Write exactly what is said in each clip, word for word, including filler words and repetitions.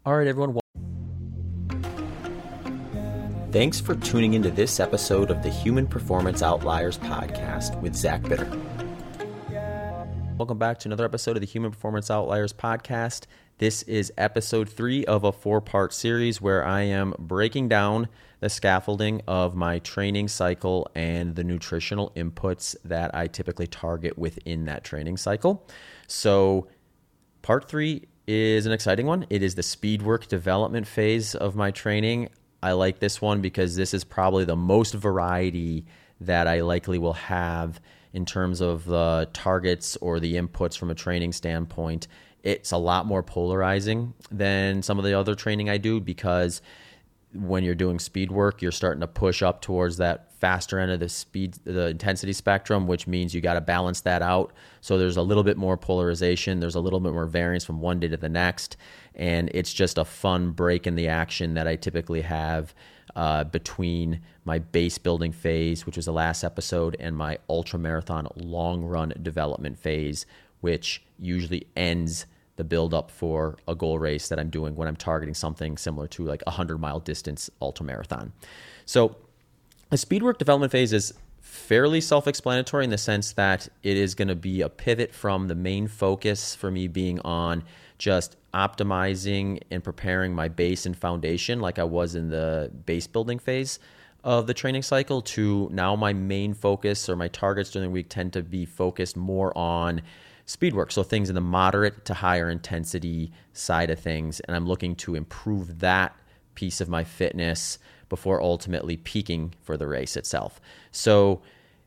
All right, everyone. Thanks for tuning into this episode of the Human Performance Outliers podcast with Zach Bitter. Welcome back to another episode of the Human Performance Outliers podcast. This is episode three of a four-part series where I am breaking down the scaffolding of my training cycle and the nutritional inputs that I typically target within that training cycle. So part three is an exciting one. It is the speed work development phase of my training. I like this one because this is probably the most variety that I likely will have in terms of the targets or the inputs from a training standpoint. It's a lot more polarizing than some of the other training I do because when you're doing speed work, you're starting to push up towards that faster end of the speed, the intensity spectrum, which means you got to balance that out. So there's a little bit more polarization. There's a little bit more variance from one day to the next. And it's just a fun break in the action that I typically have uh, between my base building phase, which was the last episode, and my ultra marathon long run development phase, which usually ends the build up for a goal race that I'm doing when I'm targeting something similar to like a hundred mile distance ultra marathon. So the speed work development phase is fairly self-explanatory in the sense that it is going to be a pivot from the main focus for me being on just optimizing and preparing my base and foundation like I was in the base building phase of the training cycle to now my main focus or my targets during the week tend to be focused more on speed work. So things in the moderate to higher intensity side of things. And I'm looking to improve that piece of my fitness before ultimately peaking for the race itself. So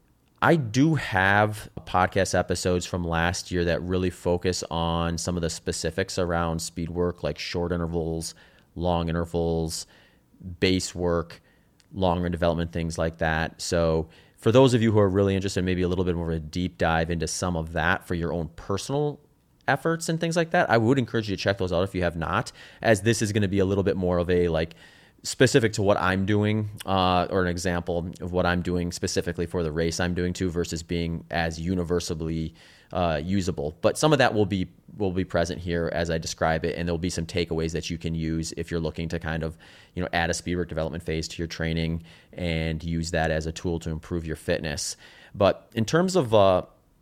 I do have podcast episodes from last year that really focus on some of the specifics around speed work, like short intervals, long intervals, base work, long run development, things like that. So for those of you who are really interested, maybe a little bit more of a deep dive into some of that for your own personal efforts and things like that, I would encourage you to check those out if you have not, as this is going to be a little bit more of a like specific to what I'm doing uh, or an example of what I'm doing specifically for the race I'm doing to versus being as universally uh, usable. But some of that will be will be present here as I describe it, and there'll be some takeaways that you can use if you're looking to kind of, you know, add a speed work development phase to your training and use that as a tool to improve your fitness. But in terms of uh,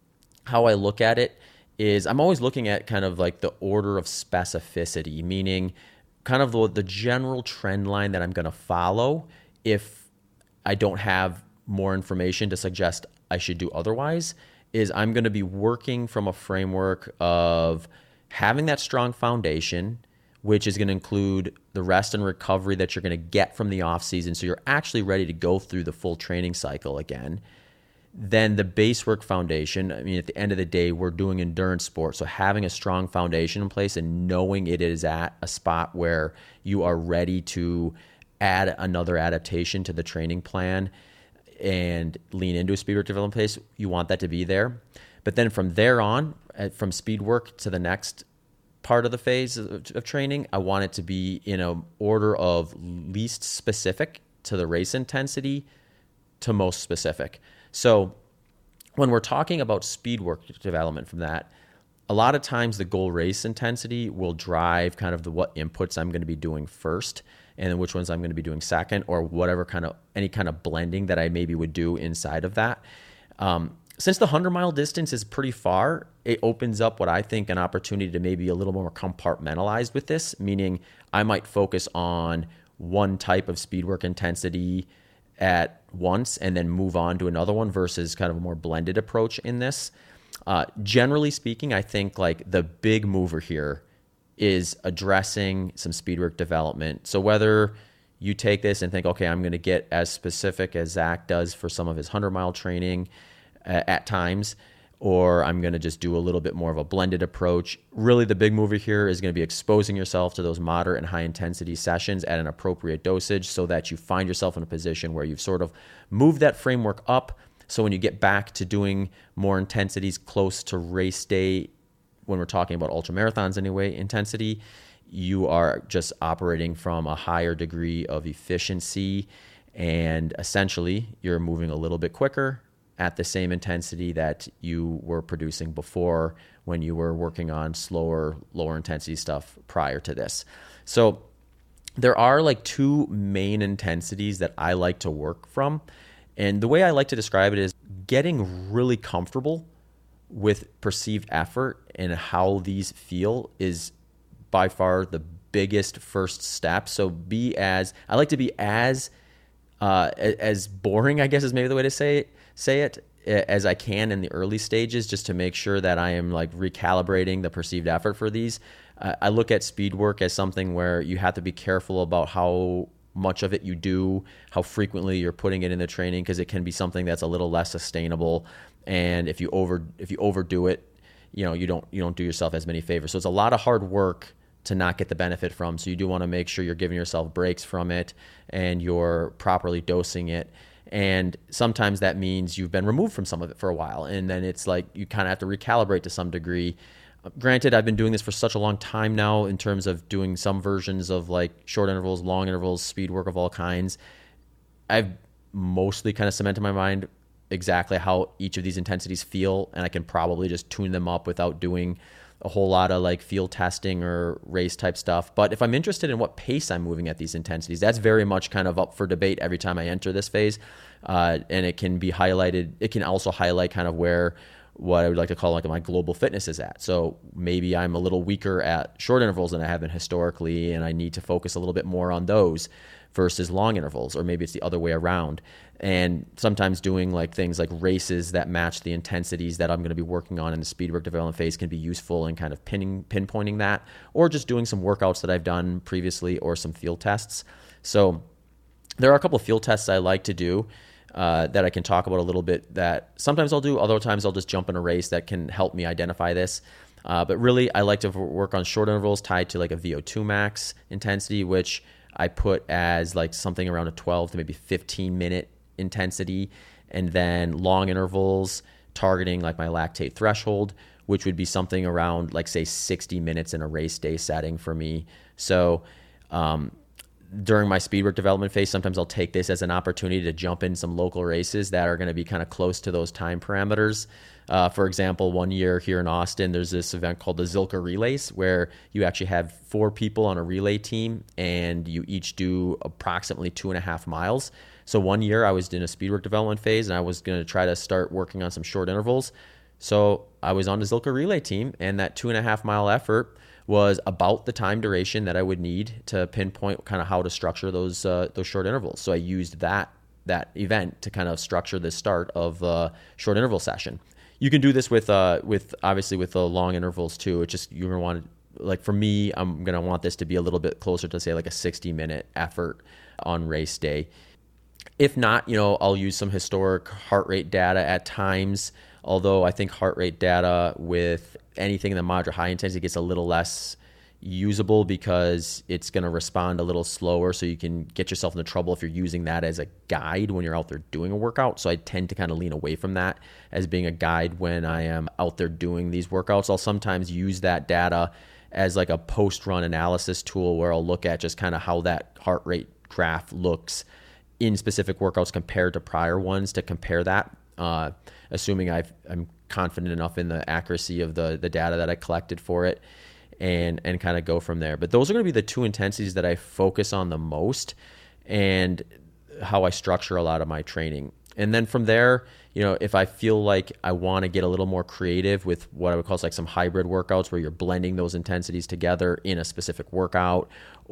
how I look at it is I'm always looking at kind of like the order of specificity, meaning kind of the, the general trend line that I'm going to follow if I don't have more information to suggest I should do otherwise, is I'm going to be working from a framework of having that strong foundation, which is going to include the rest and recovery that you're going to get from the off season. So you're actually ready to go through the full training cycle again. Then the base work foundation, I mean, at the end of the day, we're doing endurance sports. So having a strong foundation in place and knowing it is at a spot where you are ready to add another adaptation to the training plan and lean into a speed work development phase, you want that to be there. But then from there on, from speed work to the next part of the phase of, of training, I want it to be in an order of least specific to the race intensity to most specific. So when we're talking about speed work development from that, a lot of times the goal race intensity will drive kind of the what inputs I'm going to be doing first and then which ones I'm going to be doing second, or whatever kind of any kind of blending that I maybe would do inside of that. Um, since the hundred mile distance is pretty far, it opens up what I think an opportunity to maybe a little more compartmentalized with this, meaning I might focus on one type of speed work intensity at once and then move on to another one versus kind of a more blended approach in this. Uh, generally speaking, I think like the big mover here is addressing some speed work development. So whether you take this and think, okay, I'm going to get as specific as Zach does for some of his hundred mile training uh, at times, or I'm going to just do a little bit more of a blended approach. Really, the big mover here is going to be exposing yourself to those moderate and high intensity sessions at an appropriate dosage so that you find yourself in a position where you've sort of moved that framework up. So when you get back to doing more intensities close to race day, when we're talking about ultra marathons anyway, intensity, you are just operating from a higher degree of efficiency, and essentially you're moving a little bit quicker at the same intensity that you were producing before when you were working on slower, lower intensity stuff prior to this. So there are like two main intensities that I like to work from. And the way I like to describe it is getting really comfortable with perceived effort and how these feel is by far the biggest first step. So be as, I like to be as, uh, as boring, I guess is maybe the way to say it, say it as I can in the early stages, just to make sure that I am like recalibrating the perceived effort for these. Uh, I look at speed work as something where you have to be careful about how much of it you do, how frequently you're putting it in the training, because it can be something that's a little less sustainable. And if you over if you overdo it, you know, you don't you don't do yourself as many favors. So it's a lot of hard work to not get the benefit from. So you do want to make sure you're giving yourself breaks from it and you're properly dosing it. And sometimes that means you've been removed from some of it for a while. And then it's like you kind of have to recalibrate to some degree. Granted, I've been doing this for such a long time now in terms of doing some versions of like short intervals, long intervals, speed work of all kinds. I've mostly kind of cemented in my mind exactly how each of these intensities feel, and I can probably just tune them up without doing a whole lot of like field testing or race type stuff. But if I'm interested in what pace I'm moving at these intensities, that's very much kind of up for debate every time I enter this phase. Uh, and it can be highlighted. It can also highlight kind of where what I would like to call like my global fitness is at. So maybe I'm a little weaker at short intervals than I have been historically, and I need to focus a little bit more on those versus long intervals, or maybe it's the other way around. And sometimes doing like things like races that match the intensities that I'm going to be working on in the speed work development phase can be useful in kind of pinning, pinpointing that, or just doing some workouts that I've done previously or some field tests. So there are a couple of field tests I like to do uh, that I can talk about a little bit that sometimes I'll do, other times I'll just jump in a race that can help me identify this. Uh, but really, I like to work on short intervals tied to like a V O two max intensity, which I put as like something around a twelve to maybe fifteen minute intensity, and then long intervals targeting like my lactate threshold, which would be something around like say sixty minutes in a race day setting for me. So um, during my speed work development phase, sometimes I'll take this as an opportunity to jump in some local races that are going to be kind of close to those time parameters. Uh, for example, one year here in Austin, there's this event called the Zilker Relays, where you actually have four people on a relay team and you each do approximately two and a half miles. So one year I was in a speed work development phase and I was going to try to start working on some short intervals. So I was on the Zilker Relay team, and that two and a half mile effort was about the time duration that I would need to pinpoint kind of how to structure those uh, those short intervals. So I used that that event to kind of structure the start of a short interval session. You can do this with uh with obviously with the long intervals too. It's just you're gonna want to, like for me, I'm gonna want this to be a little bit closer to say like a sixty minute effort on race day. If not, you know, I'll use some historic heart rate data at times. Although I think heart rate data with anything in the moderate high intensity gets a little less usable because it's going to respond a little slower. So you can get yourself into trouble if you're using that as a guide when you're out there doing a workout. So I tend to kind of lean away from that as being a guide when I am out there doing these workouts. I'll sometimes use that data as like a post-run analysis tool where I'll look at just kind of how that heart rate graph looks in specific workouts compared to prior ones to compare that. Uh, assuming I've, I'm confident enough in the accuracy of the the data that I collected for it, and and kind of go from there. But those are going to be the two intensities that I focus on the most and how I structure a lot of my training. And then from there, you know, if I feel like I want to get a little more creative with what I would call like some hybrid workouts where you're blending those intensities together in a specific workout,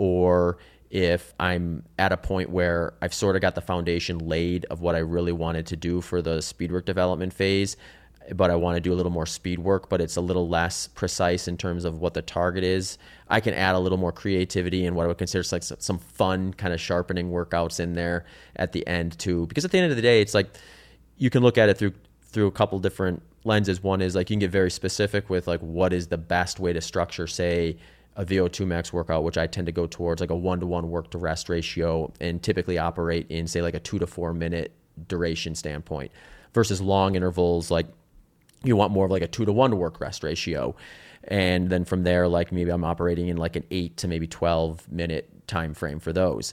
or if I'm at a point where I've sort of got the foundation laid of what I really wanted to do for the speed work development phase, but I want to do a little more speed work, but it's a little less precise in terms of what the target is, I can add a little more creativity and what I would consider like some fun kind of sharpening workouts in there at the end too. Because at the end of the day, it's like you can look at it through through a couple different lenses. One is like you can get very specific with like what is the best way to structure, say, a V O two max workout, which I tend to go towards like a one-to-one work to rest ratio and typically operate in say like a two to four minute duration standpoint, versus long intervals like you want more of like a two to one to work rest ratio. And then from there, like maybe I'm operating in like an eight to maybe twelve minute time frame for those.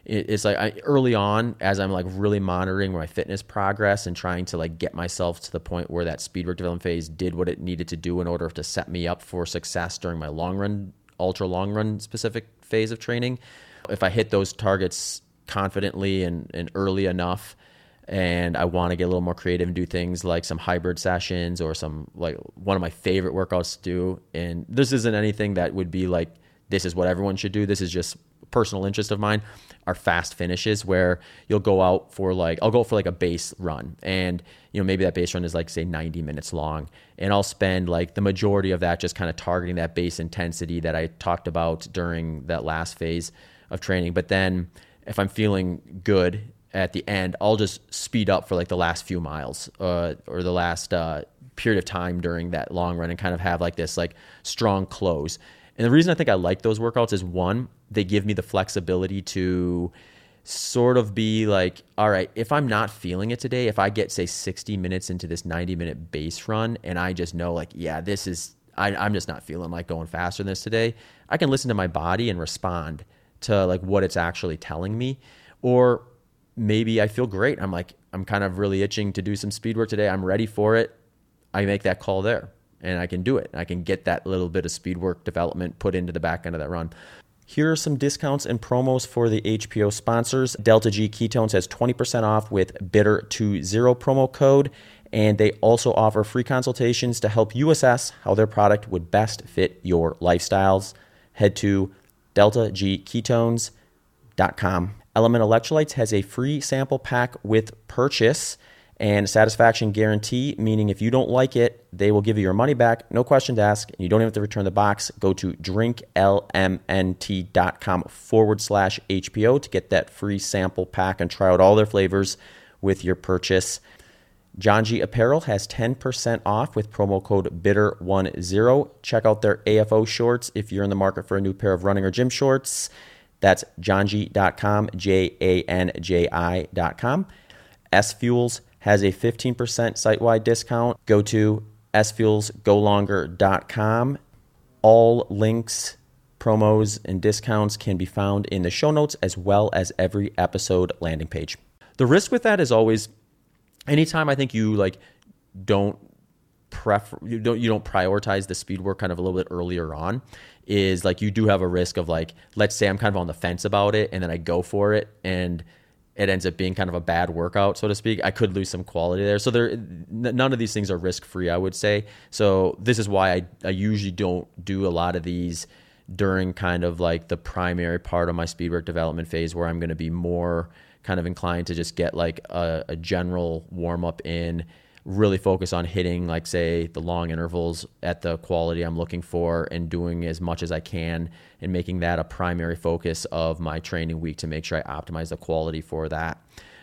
it's like I, early on, as I'm like really monitoring my fitness progress and trying to like get myself to the point where that speed work development phase did what it needed to do in order to set me up for success during my long run, ultra long run specific phase of training. If I hit those targets confidently and, and early enough, and I want to get a little more creative and do things like some hybrid sessions or some, like one of my favorite workouts to do. And this isn't anything that would be like, this is what everyone should do. This is just personal interest of mine, are fast finishes where you'll go out for like, I'll go for like a base run. And, you know, maybe that base run is like say ninety minutes long. And I'll spend like the majority of that just kind of targeting that base intensity that I talked about during that last phase of training. But then if I'm feeling good at the end, I'll just speed up for like the last few miles uh, or the last uh, period of time during that long run and kind of have like this like strong close. And the reason I think I like those workouts is, one, they give me the flexibility to sort of be like, all right, if I'm not feeling it today, if I get say sixty minutes into this ninety minute base run and I just know like, yeah, this is, I, I'm just not feeling like going faster than this today, I can listen to my body and respond to like what it's actually telling me. Or maybe I feel great. I'm like, I'm kind of really itching to do some speed work today. I'm ready for it. I make that call there and I can do it. I can get that little bit of speed work development put into the back end of that run. Here are some discounts and promos for the H P O sponsors. Delta G Ketones has twenty percent off with bitter twenty promo code. And they also offer free consultations to help you assess how their product would best fit your lifestyles. Head to delta g ketones dot com. Element Electrolytes has a free sample pack with purchase and satisfaction guarantee, meaning if you don't like it, they will give you your money back, no questions asked, and you don't even have to return the box. Go to drinklmnt.com forward slash HPO to get that free sample pack and try out all their flavors with your purchase. John G Apparel has ten percent off with promo code bitter ten. Check out their A F O shorts if you're in the market for a new pair of running or gym shorts. That's john g dot com, J A N J I dot com. S Fuels has a fifteen percent site-wide discount. Go to s fuels go longer dot com. All links, promos, and discounts can be found in the show notes as well as every episode landing page. The risk with that is always, anytime I think you like don't prefer, you don't you don't prioritize the speed work kind of a little bit earlier on, is like you do have a risk of like, let's say I'm kind of on the fence about it and then I go for it and it ends up being kind of a bad workout, so to speak. I could lose some quality there. So there, none of these things are risk-free, I would say. So this is why I, I usually don't do a lot of these during kind of like the primary part of my speed work development phase, where I'm going to be more kind of inclined to just get like a, a general warm-up in, really focus on hitting, like, say, the long intervals at the quality I'm looking for and doing as much as I can and making that a primary focus of my training week to make sure I optimize the quality for that.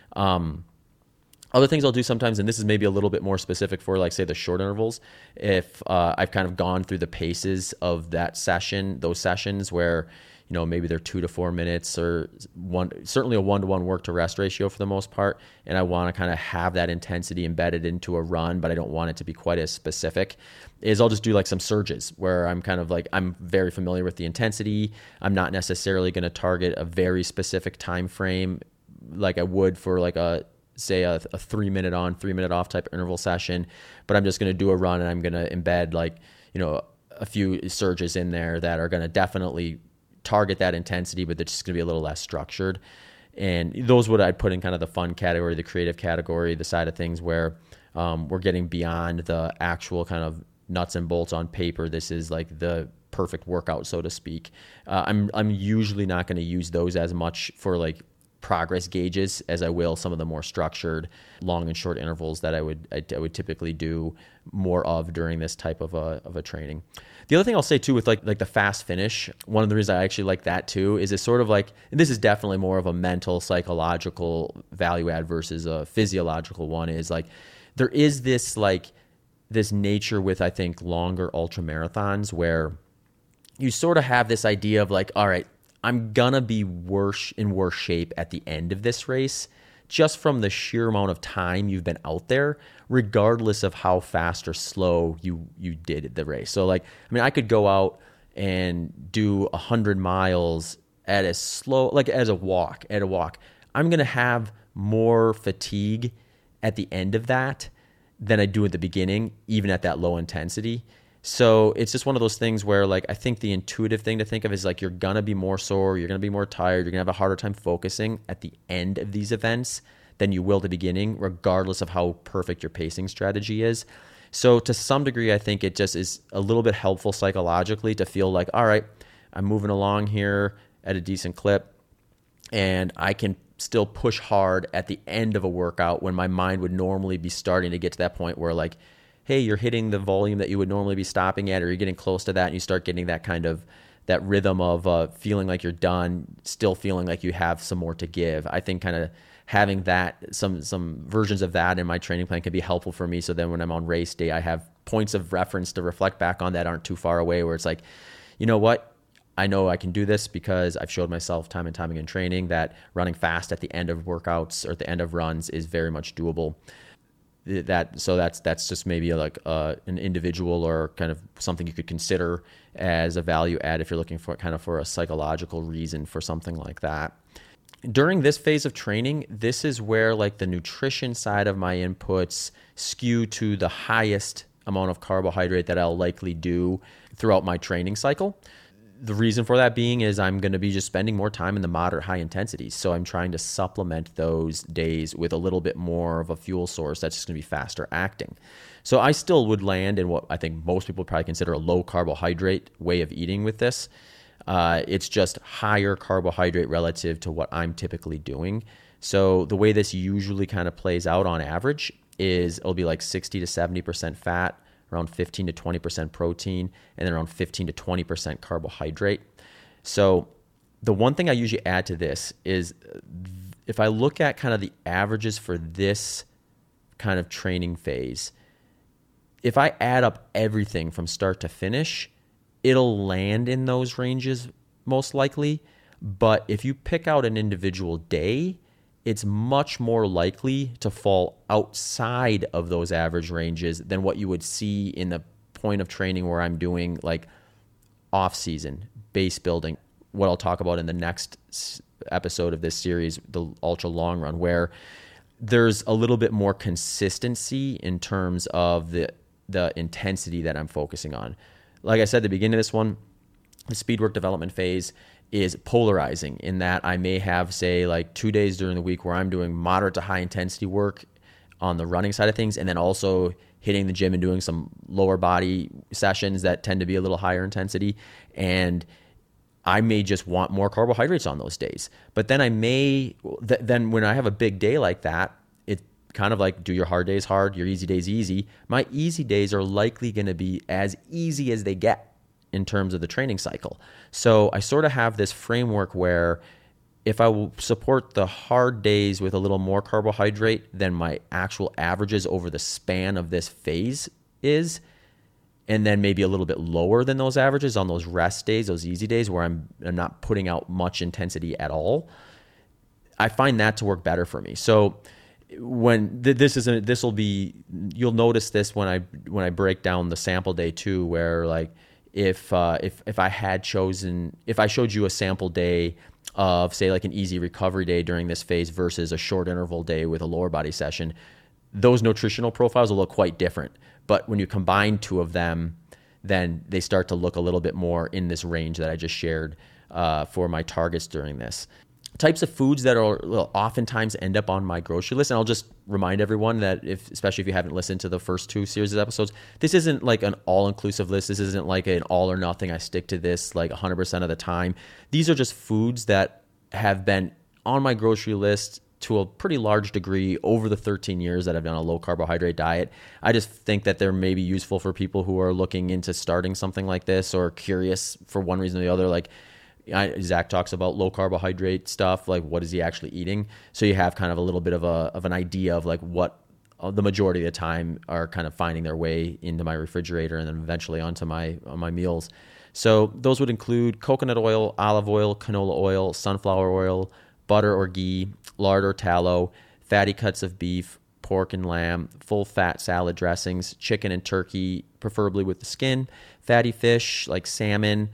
Um, other things I'll do sometimes, and this is maybe a little bit more specific for, like, say, the short intervals, if uh, I've kind of gone through the paces of that session, those sessions where, you know, maybe they're two to four minutes or one, certainly a one-to-one work to rest ratio for the most part. And I want to kind of have that intensity embedded into a run, but I don't want it to be quite as specific, is I'll just do like some surges where I'm kind of like, I'm very familiar with the intensity. I'm not necessarily going to target a very specific time frame like I would for like a, say a, a three minute on, three minute off type interval session, but I'm just going to do a run and I'm going to embed like, you know, a few surges in there that are going to definitely target that intensity, but they're just going to be a little less structured. And those would I'd put in kind of the fun category, the creative category, the side of things where um, we're getting beyond the actual kind of nuts and bolts on paper. This is like the perfect workout, so to speak. Uh, I'm I'm usually not going to use those as much for like progress gauges as I will some of the more structured long and short intervals that I would I, I would typically do more of during this type of a of a training. The other thing I'll say too with like like the fast finish, one of the reasons I actually like that too is it's sort of like, and this is definitely more of a mental psychological value add versus a physiological one, is like there is this like this nature with, I think, longer ultra marathons where you sort of have this idea of like, all right, I'm gonna be worse in worse shape at the end of this race, just from the sheer amount of time you've been out there, regardless of how fast or slow you you did the race. So like, I mean, I could go out and do one hundred miles at a slow, like as a walk, at a walk, I'm going to have more fatigue at the end of that than I do at the beginning, even at that low intensity. So it's just one of those things where, like, I think the intuitive thing to think of is like, you're going to be more sore, you're going to be more tired, you're going to have a harder time focusing at the end of these events than you will at the beginning, regardless of how perfect your pacing strategy is. So to some degree, I think it just is a little bit helpful psychologically to feel like, all right, I'm moving along here at a decent clip, and I can still push hard at the end of a workout when my mind would normally be starting to get to that point where, like, hey, you're hitting the volume that you would normally be stopping at, or you're getting close to that, and you start getting that kind of that rhythm of uh, feeling like you're done, still feeling like you have some more to give. I think kind of having that, some some versions of that in my training plan can be helpful for me. So then when I'm on race day, I have points of reference to reflect back on that aren't too far away, where it's like, you know what? I know I can do this because I've showed myself time and time again in training that running fast at the end of workouts or at the end of runs is very much doable. That so that's that's just maybe like uh, an individual or kind of something you could consider as a value add if you're looking for kind of for a psychological reason for something like that. During this phase of training, this is where like the nutrition side of my inputs skew to the highest amount of carbohydrate that I'll likely do throughout my training cycle. The reason for that being is I'm going to be just spending more time in the moderate high intensities. So I'm trying to supplement those days with a little bit more of a fuel source that's just going to be faster acting. So I still would land in what I think most people probably consider a low carbohydrate way of eating with this. Uh, it's just higher carbohydrate relative to what I'm typically doing. So the way this usually kind of plays out on average is it'll be like sixty to seventy percent fat, around fifteen to twenty percent protein, and then around fifteen to twenty percent carbohydrate. So the one thing I usually add to this is if I look at kind of the averages for this kind of training phase, if I add up everything from start to finish, it'll land in those ranges most likely. But if you pick out an individual day, it's much more likely to fall outside of those average ranges than what you would see in the point of training where I'm doing like off-season, base building, what I'll talk about in the next episode of this series, the ultra long run, where there's a little bit more consistency in terms of the the intensity that I'm focusing on. Like I said at the beginning of this one, the speed work development phase is polarizing in that I may have, say, like two days during the week where I'm doing moderate to high intensity work on the running side of things, and then also hitting the gym and doing some lower body sessions that tend to be a little higher intensity. And I may just want more carbohydrates on those days. But then I may, th- then when I have a big day like that, it kind of like do your hard days hard, your easy days easy. My easy days are likely going to be as easy as they get in terms of the training cycle. So I sort of have this framework where if I will support the hard days with a little more carbohydrate than my actual averages over the span of this phase is, and then maybe a little bit lower than those averages on those rest days, those easy days where I'm, I'm not putting out much intensity at all, I find that to work better for me. So when th- this is this will be, you'll notice this when I when I break down the sample day too, where like if uh, if if I had chosen, if I showed you a sample day of say like an easy recovery day during this phase versus a short interval day with a lower body session, those nutritional profiles will look quite different. But when you combine two of them, then they start to look a little bit more in this range that I just shared uh, for my targets during this. Types of foods that are will oftentimes end up on my grocery list. And I'll just remind everyone that if, especially if you haven't listened to the first two series of episodes, this isn't like an all-inclusive list. This isn't like an all or nothing. I stick to this like one hundred percent of the time. These are just foods that have been on my grocery list to a pretty large degree over the thirteen years that I've done a low carbohydrate diet. I just think that they're maybe useful for people who are looking into starting something like this or curious for one reason or the other. Like, I, Zach talks about low carbohydrate stuff, like what is he actually eating? So you have kind of a little bit of a of an idea of like what uh, the majority of the time are kind of finding their way into my refrigerator and then eventually onto my on my meals. So those would include coconut oil, olive oil, canola oil, sunflower oil, butter or ghee, lard or tallow, fatty cuts of beef, pork and lamb, full fat salad dressings, chicken and turkey, preferably with the skin, fatty fish like salmon,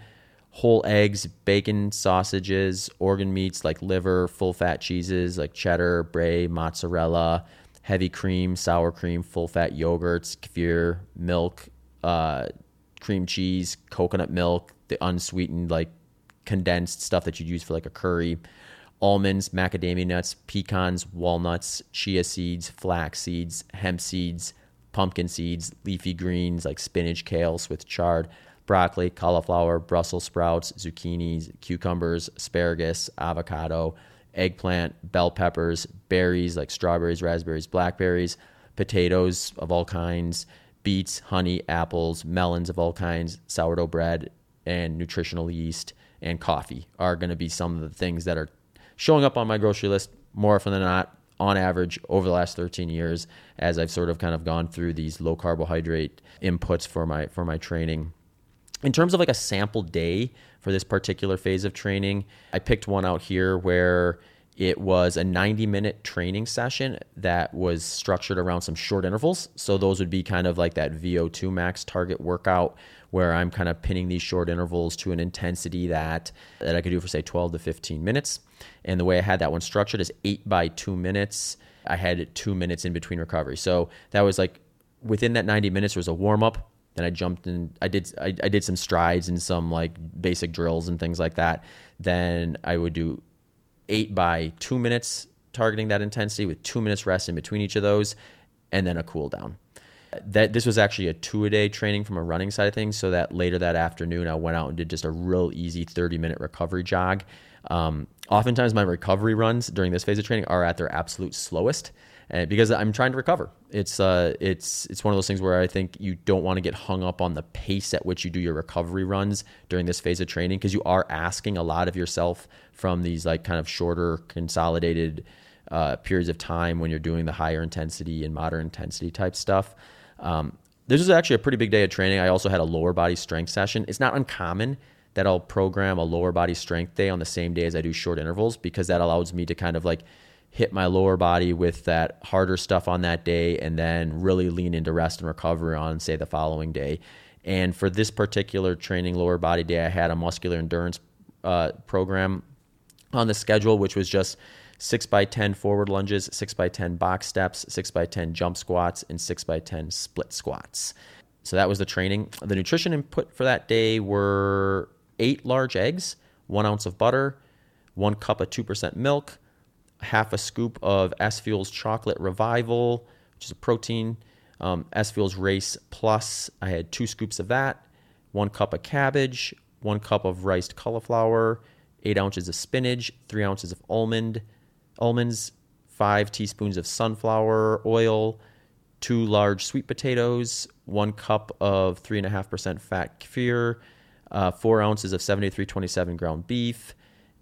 whole eggs, bacon, sausages, organ meats like liver, full-fat cheeses like cheddar, brie, mozzarella, heavy cream, sour cream, full-fat yogurts, kefir, milk, uh, cream cheese, coconut milk, the unsweetened like condensed stuff that you'd use for like a curry, almonds, macadamia nuts, pecans, walnuts, chia seeds, flax seeds, hemp seeds, pumpkin seeds, leafy greens like spinach, kale, Swiss chard, broccoli, cauliflower, Brussels sprouts, zucchinis, cucumbers, asparagus, avocado, eggplant, bell peppers, berries like strawberries, raspberries, blackberries, potatoes of all kinds, beets, honey, apples, melons of all kinds, sourdough bread, and nutritional yeast and coffee are going to be some of the things that are showing up on my grocery list more often than not, on average, over the last thirteen years, as I've sort of kind of gone through these low carbohydrate inputs for my for my training. In terms of like a sample day for this particular phase of training, I picked one out here where it was a ninety minute training session that was structured around some short intervals. So those would be kind of like that V O two max target workout where I'm kind of pinning these short intervals to an intensity that, that I could do for say twelve to fifteen minutes. And the way I had that one structured is eight by two minutes. I had two minutes in between recovery. So that was like within that ninety minutes, there was a warm up. Then I jumped in, I did I, I did some strides and some like basic drills and things like that. Then I would do eight by two minutes, targeting that intensity with two minutes rest in between each of those, and then a cool down. That this was actually a two-a-day training from a running side of things, so that later that afternoon I went out and did just a real easy thirty-minute recovery jog. Um, oftentimes my recovery runs during this phase of training are at their absolute slowest, and because I'm trying to recover. It's uh, it's it's one of those things where I think you don't want to get hung up on the pace at which you do your recovery runs during this phase of training, because you are asking a lot of yourself from these like kind of shorter, consolidated uh, periods of time when you're doing the higher intensity and moderate intensity type stuff. Um, this was actually a pretty big day of training. I also had a lower body strength session. It's not uncommon that I'll program a lower body strength day on the same day as I do short intervals, because that allows me to kind of like hit my lower body with that harder stuff on that day and then really lean into rest and recovery on, say, the following day. And for this particular training lower body day, I had a muscular endurance uh, program on the schedule, which was just six by ten forward lunges, six by ten box steps, six by ten jump squats, and six by ten split squats. So that was the training. The nutrition input for that day were eight large eggs, one ounce of butter, one cup of two percent milk, half a scoop of S-Fuels Chocolate Revival, which is a protein, um, S-Fuels Race Plus. I had two scoops of that, one cup of cabbage, one cup of riced cauliflower, eight ounces of spinach, three ounces of almond, almonds, five teaspoons of sunflower oil, two large sweet potatoes, one cup of three and a half percent fat kefir, uh, four ounces of seventy-three twenty-seven ground beef,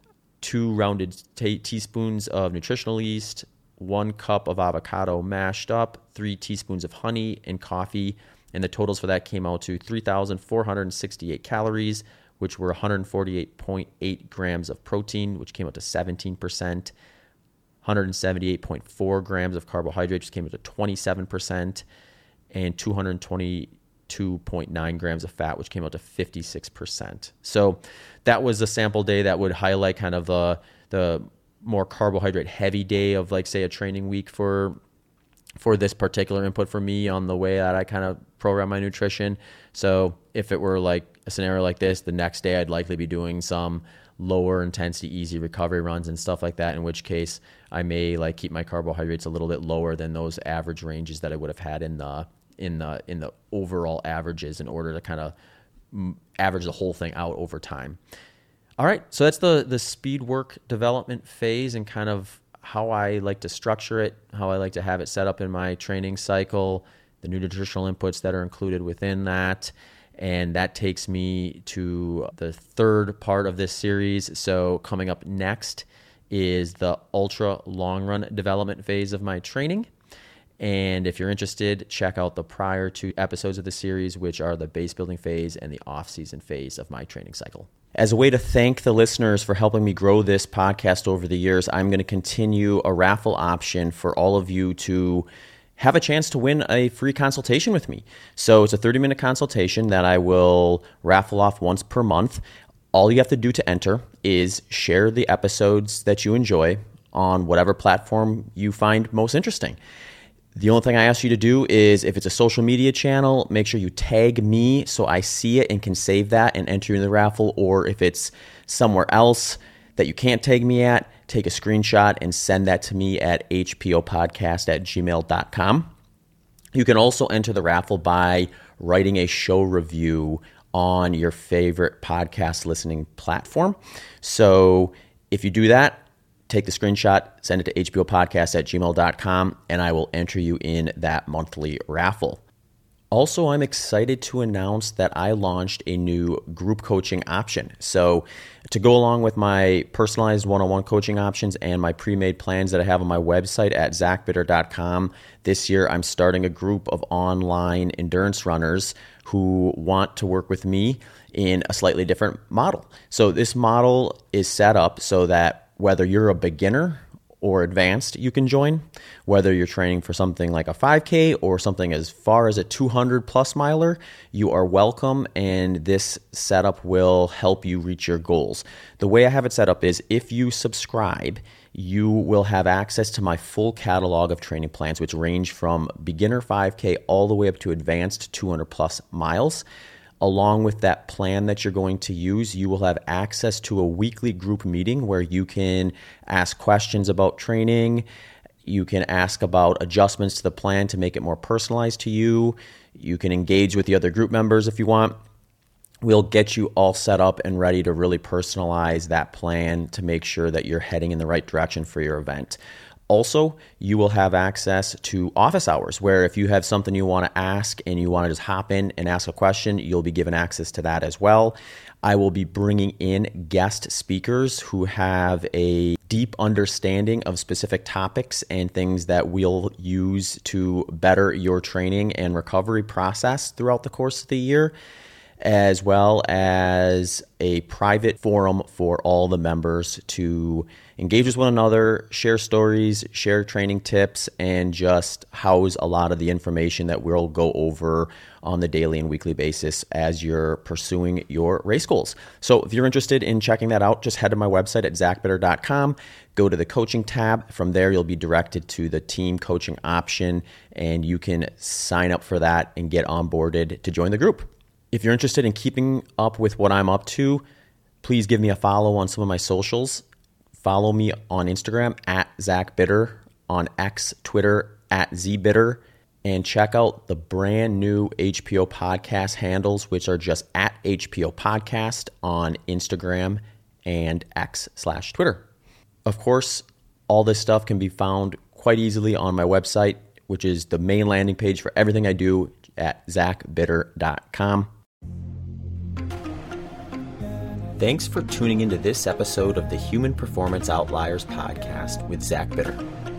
two rounded t- teaspoons of nutritional yeast, one cup of avocado mashed up, three teaspoons of honey, and coffee. And the totals for that came out to three thousand four hundred sixty-eight calories, which were one hundred forty-eight point eight grams of protein, which came out to seventeen percent, one hundred seventy-eight point four grams of carbohydrates, which came out to twenty-seven percent, and two hundred twenty-two point nine grams of fat, which came out to fifty-six percent. So that was a sample day that would highlight kind of the the more carbohydrate heavy day of, like, say, a training week for for this particular input for me on the way that I kind of program my nutrition. So if it were like a scenario like this, the next day I'd likely be doing some lower intensity, easy recovery runs and stuff like that, in which case I may like keep my carbohydrates a little bit lower than those average ranges that I would have had in the in the in the overall averages, in order to kind of average the whole thing out over time. All right, so that's the the speed work development phase, and kind of how I like to structure it, how I like to have it set up in my training cycle, the nutritional inputs that are included within that. And that takes me to the third part of this series. So coming up next is the ultra long run development phase of my training. And if you're interested, check out the prior two episodes of the series, which are the base building phase and the off-season phase of my training cycle. As a way to thank the listeners for helping me grow this podcast over the years, I'm going to continue a raffle option for all of you to have a chance to win a free consultation with me. So it's a thirty minute consultation that I will raffle off once per month. All you have to do to enter is share the episodes that you enjoy on whatever platform you find most interesting. The only thing I ask you to do is, if it's a social media channel, make sure you tag me so I see it and can save that and enter in the raffle. Or if it's somewhere else that you can't tag me at, take a screenshot and send that to me at h p o podcast at gmail dot com. You can also enter the raffle by writing a show review on your favorite podcast listening platform. So if you do that, take the screenshot, send it to h p o podcast at gmail dot com, and I will enter you in that monthly raffle. Also, I'm excited to announce that I launched a new group coaching option. So to go along with my personalized one-on-one coaching options and my pre-made plans that I have on my website at zach bitter dot com, this year I'm starting a group of online endurance runners who want to work with me in a slightly different model. So this model is set up so that whether you're a beginner or advanced, you can join. Whether you're training for something like a five K or something as far as a two hundred plus miler, you are welcome, and this setup will help you reach your goals. The way I have it set up is, if you subscribe, you will have access to my full catalog of training plans, which range from beginner five K all the way up to advanced two hundred plus miles. Along with that plan that you're going to use, you will have access to a weekly group meeting where you can ask questions about training. You can ask about adjustments to the plan to make it more personalized to you. You can engage with the other group members if you want. We'll get you all set up and ready to really personalize that plan to make sure that you're heading in the right direction for your event. Also, you will have access to office hours, where if you have something you want to ask and you want to just hop in and ask a question, you'll be given access to that as well. I will be bringing in guest speakers who have a deep understanding of specific topics and things that we'll use to better your training and recovery process throughout the course of the year, as well as a private forum for all the members to engage with one another, share stories, share training tips, and just house a lot of the information that we'll go over on the daily and weekly basis as you're pursuing your race goals. So if you're interested in checking that out, just head to my website at zach bitter dot com, go to the coaching tab. From there, you'll be directed to the team coaching option, and you can sign up for that and get onboarded to join the group. If you're interested in keeping up with what I'm up to, please give me a follow on some of my socials. Follow me on Instagram at Zach Bitter, on X, Twitter at ZBitter, and check out the brand new H P O podcast handles, which are just at H P O Podcast on Instagram and X slash Twitter. Of course, all this stuff can be found quite easily on my website, which is the main landing page for everything I do at zach bitter dot com. Thanks for tuning into this episode of the Human Performance Outliers podcast with Zach Bitter.